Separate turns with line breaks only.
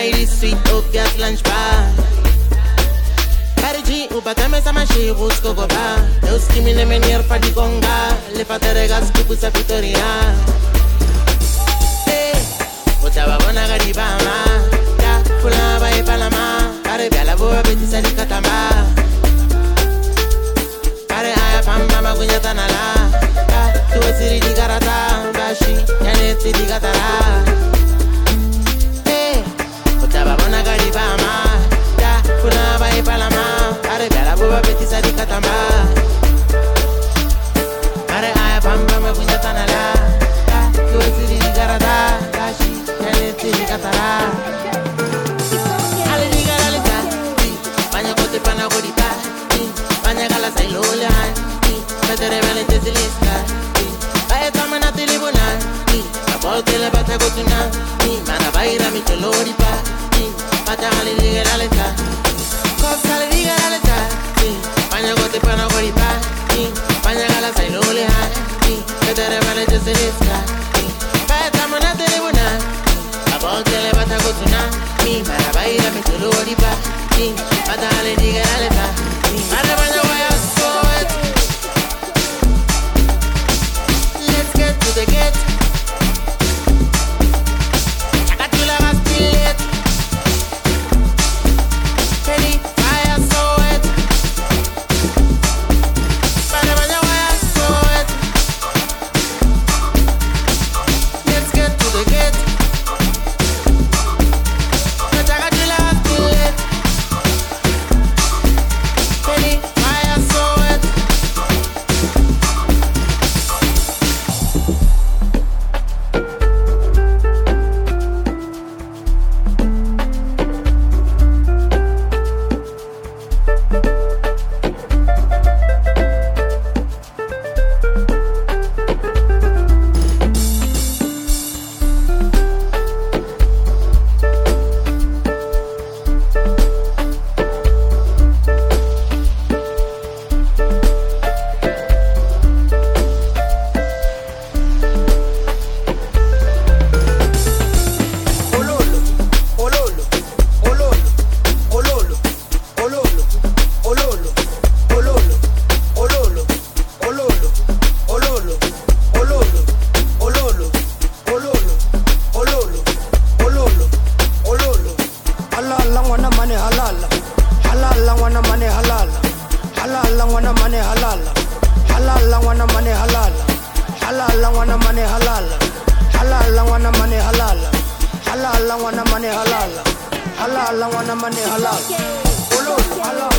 lady sweet, oh, gas lunch bar. Parigi, ou batame sa machi, rusco goba. Eu skimi ne menir fa di gonga. Le fatere gas kupu sa Victoria. Hey, utaba bona garibama. Ya, fula ba e palama. Pare bia la boa beti sa di katamba. Pare aya pamba magunya tanala. Ya, tuwe siri di garata. Bashi, yane ti di gatara. Hey, utaba bona garibama. Ya, fula ba e palama. Pare bia la boa beti sa di katamba. Pare aya pamba magunya tanala. Ya, tuwe siri di garata. Bashi, yane ti di gatara. Pana gorita, panya gala sai lola, vedere bene te silista, vai tamana te libona, a volte le bata gotuna, mana baira mi colori pa, pata ali ligera leta, cosa le ligera leta, panya gote pana gorita, panya gala sai lola, vedere bene te silista, vai tamana te libona, a volte le bata gotuna, mana baira mi colori pa. Matale di galeta, mare bagno vai a sweat. Let's get to the gate. Chakatula vas billet. Penny vai a sweat. Mare bagno vai a sweat. Let's get to the gate. Chakatula vas billet.
Halal, I wanna money halal.